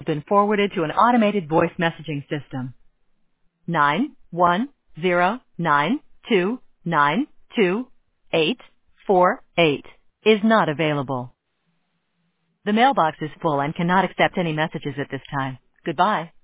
been forwarded to an automated voice messaging system. 91092928848 is not available. The mailbox is full and cannot accept any messages at this time. Goodbye.